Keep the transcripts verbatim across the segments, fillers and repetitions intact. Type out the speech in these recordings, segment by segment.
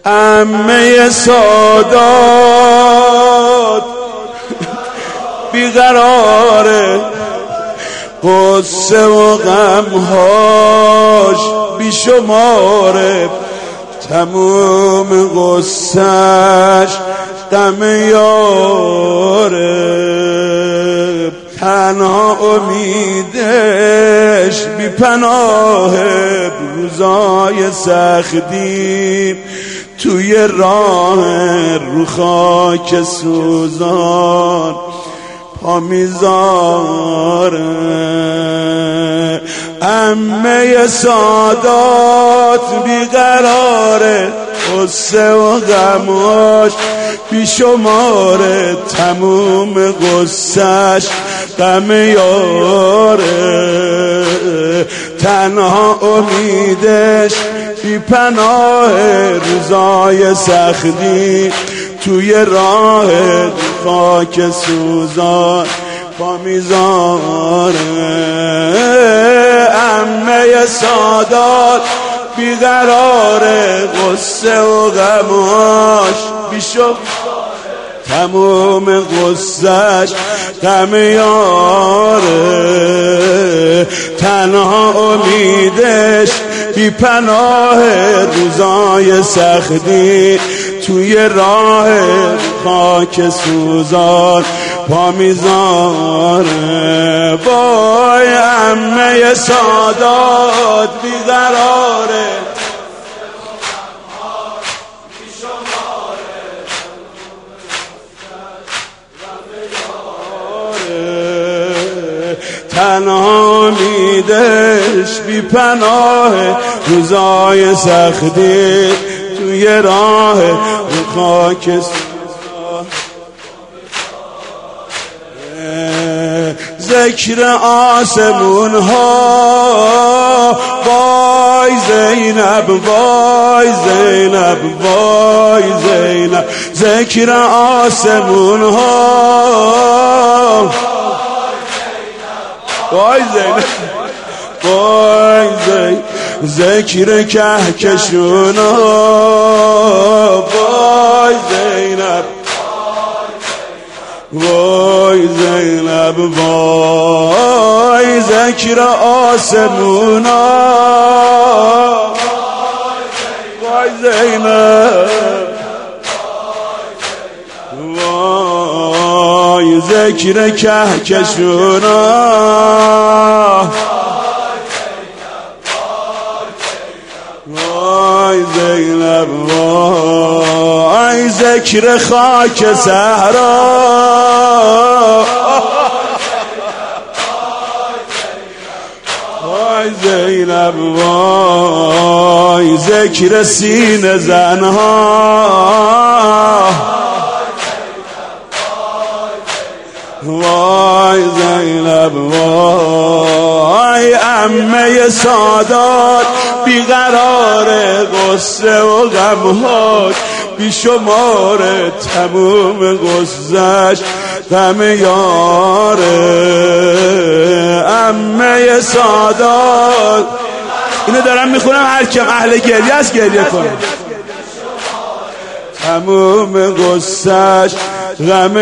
عمه سادات بیقراره، قصه و غمهاش بیشماره، تموم قصهش غم یاره، تنها امیدش بی پناهه، روزای سختی توی راه رو خاک سوزان پا میذاره. عمه سادات بیقراره، قصه و غماش بیشماره، تموم قصهش غم یاره، تنها امیدش بی پناه، روزای سختی توی راه خاک سوزان پا میذاره. عمه سادات بیقراره، قصه و غماش بیشماره، تموم قصهش غم یاره، تنها امیدش بی پناه، روزای سختی توی راه خاک سوزان پا میذاره. وای عمه سادات بیقراره، تنها امیدش بی پناه، روزای سختی توی راه خاک سوزان. ذکر آسمون ها، وای زینب وای زینب وای زینب، ذکر آسمون ها، وای زینب وای زینب، ذکر کهکشونا، وای زینب وای زینب وای، ذکر آسمونا، وای زینب وای، ذکر کهکشونا، وای زینب وای، ذکر خاک صحرا، وای زینب وای، ذکر سینه زنها، وای زینب وای، عمه سادات بیقراره، قصه و غمهاش بیشماره، تموم قصهش غم یاره. عمه سادات، اینو دارم میخونم هر کم اهل گریه است گریه کنه، تموم قصهش غم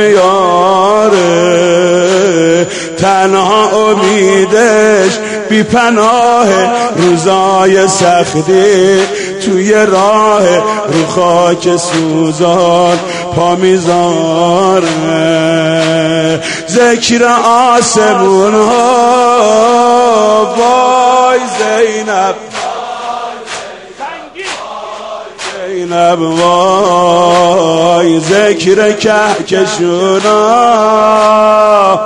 یاره، تنها امیدش بی پناه، روزای سختی توی راه رو خاک سوزان پا میذاره. ذکر آسمون ها، وای زینب زینب وای، ذکر کهکشونا،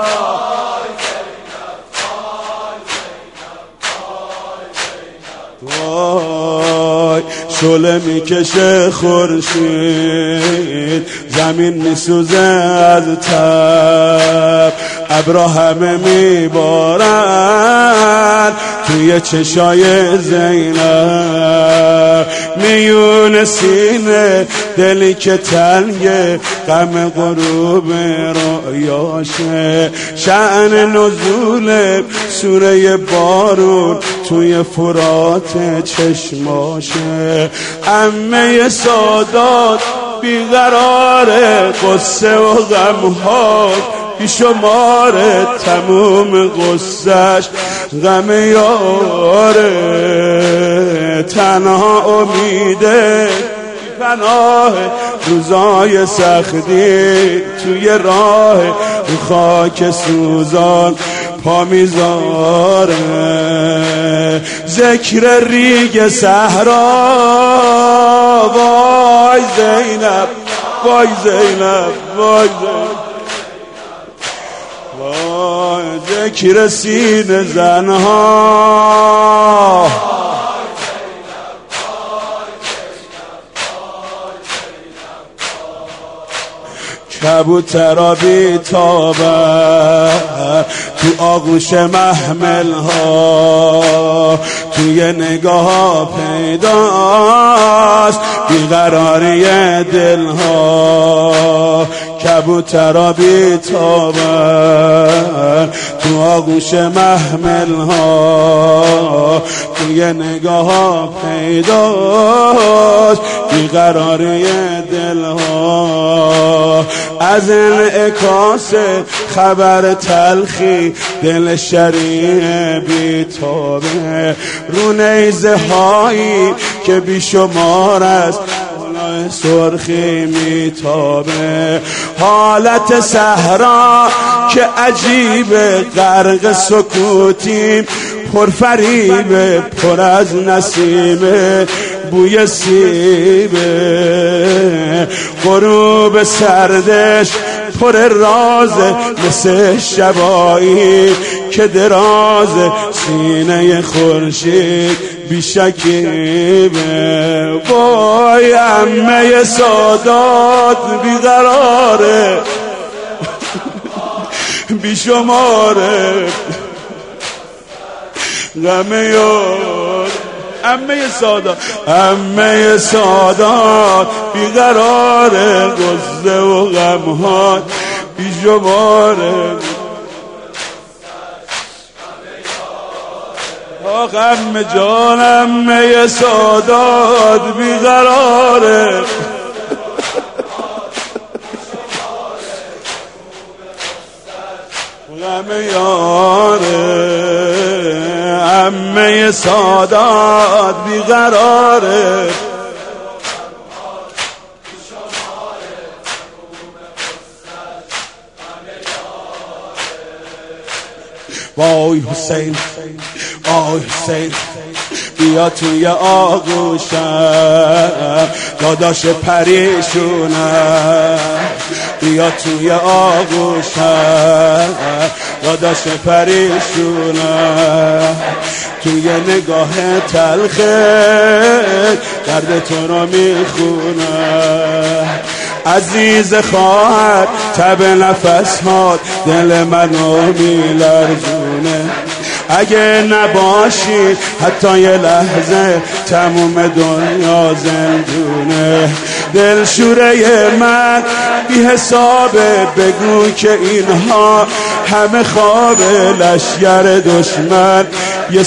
وای شعله میکشه خورشید، زمین میسوزه از تب، ابرا همه میبارن، من توی چشای زینب، میون سینه دلی که تنگه غم غروب رویاشه، شأن نزول سوره بارون توی فرات چشماشه. عمه سادات بیقراره، قصه و غمها بیشماره، تموم قصهش غم یاره، تنها امیده پناه روزای سختی توی راه خاک سوزان پا میذاره. ذکر ریگ صحرا، وای زینب وای زینب وای زینب، وای ذکر سینه زنها، کبوترا بی تابه تو آغوش محمل ها، توی نگاه پیداست بیقراری دل ها. کبوترا بی تابه تو آغوش محمل ها، توی نگاه پیداست بیقراری دل ها. از انعکاس خبر تلخی دل شریع بیتابه، رو نیزه هایی که بیشمار است سرخی میتابه. حالت صحرا که عجیبه، غرق سکوتیم پرفریبه، پر از نسیمه بوی سیبه. غروب سردش پر رازه، مثل شبایی که دراز سینه خورشید بیشکیبه. وای عمه سادات بیقراره بیشماره غم یار. عمه سادات عمه سادات بیقراره، غصه و غمها بیشماره. آخ عمه جان عمه سادات بیقراره، غم یاره. عمه سادات بیقراره، وای حسین وای حسین بیا توی آغوشم، داداش پریشونم بیا توی آغوشم، داداش پریشونم. توی نگاه تلخه درد تو رو میخونم. عزیز خواهر تب نفس هات دل منو میلرزونه، اگه نباشی حتی یه لحظه تموم دنیا زندونه. دلشوره من بی حسابه، بگو که اینها همه خوابه، لشگر دشمن یه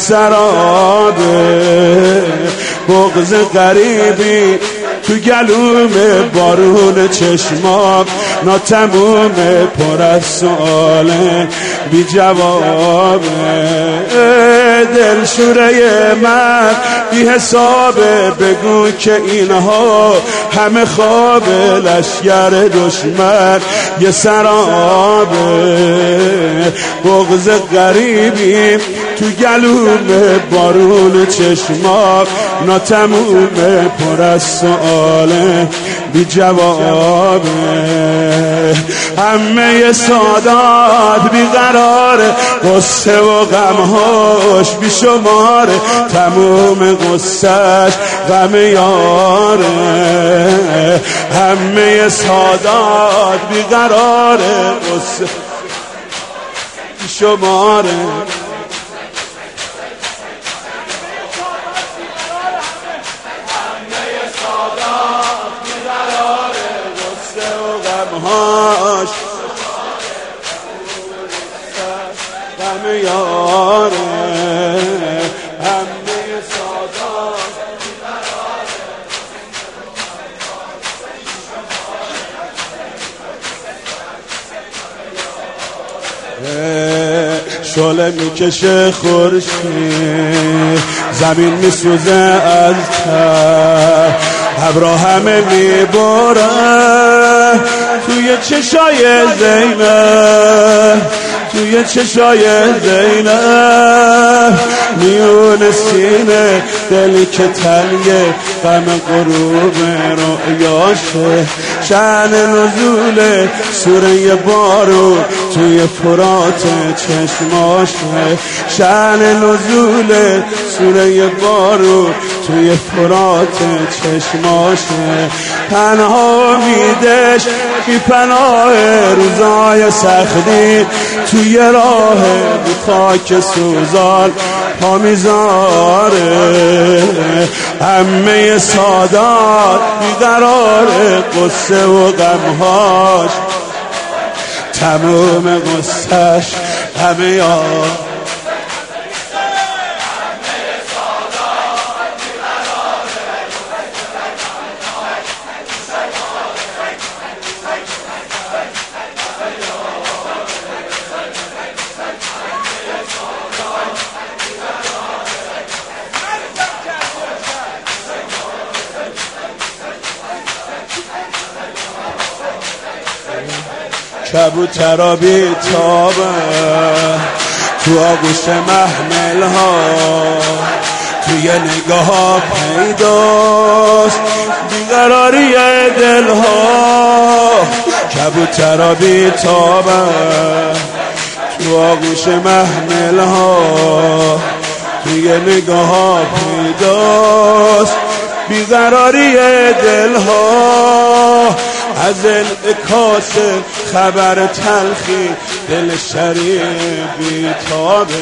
سرابه. بغض غریبی تو گلوم، بارون چشمام ناتمومه، پر از سؤاله بی جوابه. دلشوره من بی حسابه، بگو که اینها همه خوابه، لشگر دشمن یه سرابه. بغض غریبی تو گلوم، بارون چشمام ناتمومه، پر از سؤاله بی جوابه. همه سادات بیقراره، قصه و غمهاش بیشماره، تموم قصهش غم یاره. همه سادات بیقراره، قصه بیشماره. باش غم یاره همه سادات شعله میکشه خورشید زمین میسوزه از ته ابرا همه میبره توی چشای زینب توی چشای زینب میون سینه دلی که تنگه غم غروب رؤیاشه شأن نزول سوره بارون توی فرات چشماشه شأن نزول سوره بارون توی فرات چشماشه تنها میدش بی پناه روزای سختی توی راه بی خاک سوزان پا میذاره همه سادات بیقرار قصه و غمهاش تموم قصهش همه یار کبوترا بی تابه تو آغوش محمل ها توی نگاه ها پیداست بیقراری دل ها کبوترا بی تابه تو آغوش محمل ها توی نگاه ها پیداست بیقراری دل ها از انعکاس خبر تلخی دل شریف بیتابه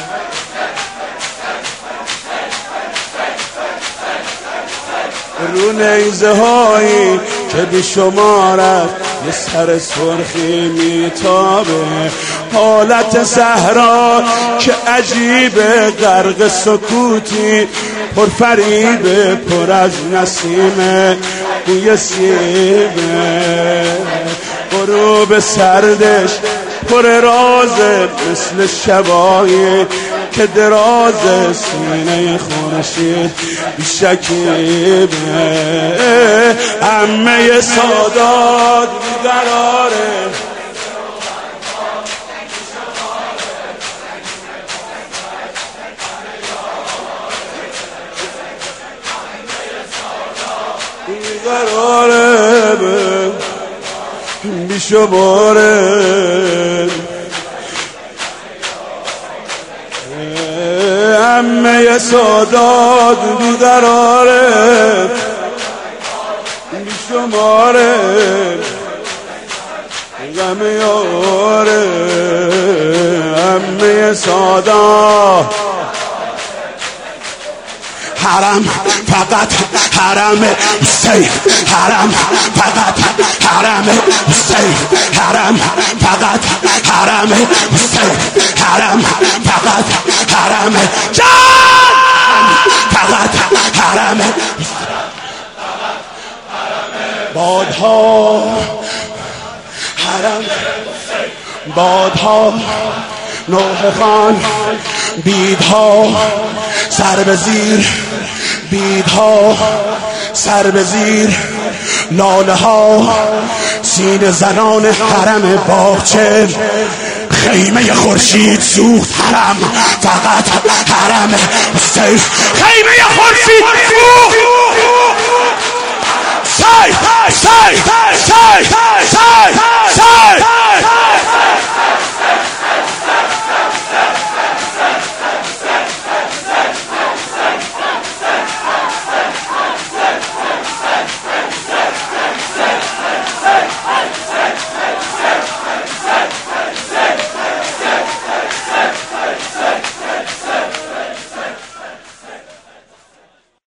رو نیزه هایی که بی شمارت یه سر سرخی میتابه حالت صحرا که عجیبه غرق سکوتی پر فریبه پر از نسیمه بوی سیبه غروب سردش پر رازه مثل شبایی که دراز سینه خورشید بیشکیبه همه سادات بیقراره بیقراره بیشماره همه سادات بیقراره بیشماره غم یاره همه سادات حرم فقط حرم حسین حرم فقط حرم حسین حرم فقط حرم حسین حرم فقط حرم جان فقط حرم بادها حرم بادها نوح خان بیدها سر به زیر بیدها سر به زیر لاله ها سینه زنان حرم باغچه خیمه خورشید سوخت حرم فقط حرم حسین خیمه خورشید سوخت سای سای سای سای سای